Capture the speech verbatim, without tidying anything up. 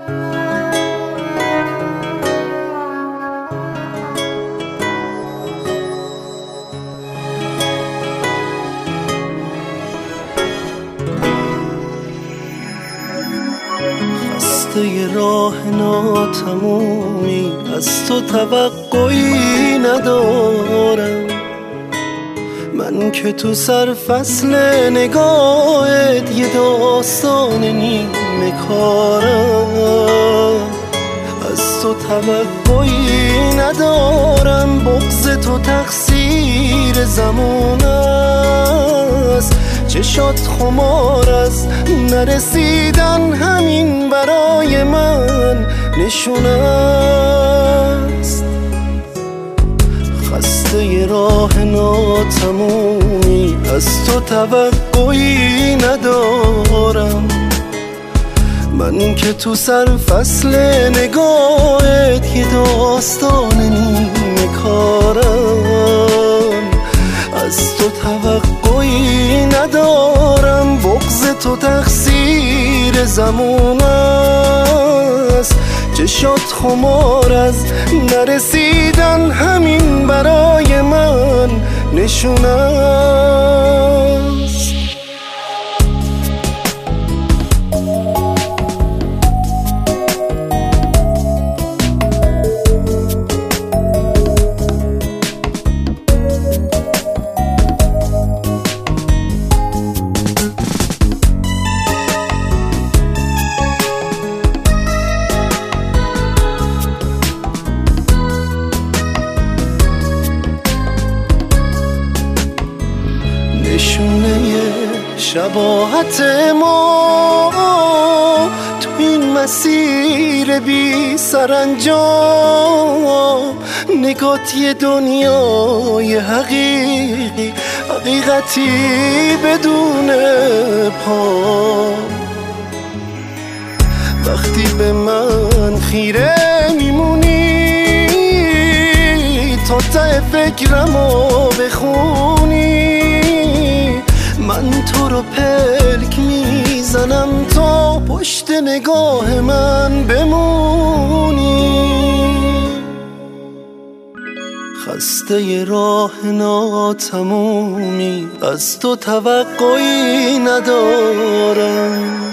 خسته راه ناتمومی از تو توقعی ندارم، من که تو سر فصل نگاهت یه داستان نیمه کارم. از تو توقعی ندارم، بغض تو تقصیر زمان است، چشات خمار از نرسیدن همین برای من نشونه است. خسته ی راه ناتمومی از تو توقعی ندارم، من که تو سر فصل نگاهت یه داستان نیمه کارم. از تو توقعی ندارم، بغض تو تقصیر زمان است، چشات خمار از نرسیدن همین برای من نشونه است. نشونه شباهت ما تو این مسیر بی سرانجام، نگات یه دنیای حقیقی، حقیقتی بدون پا. وقتی به من خیره میمونی تا ته فکرمو بخونی، من تو رو پلک میزنم تا پشت نگاه من بمونی. خسته ی راه ناتمومی از تو توقعی ندارم،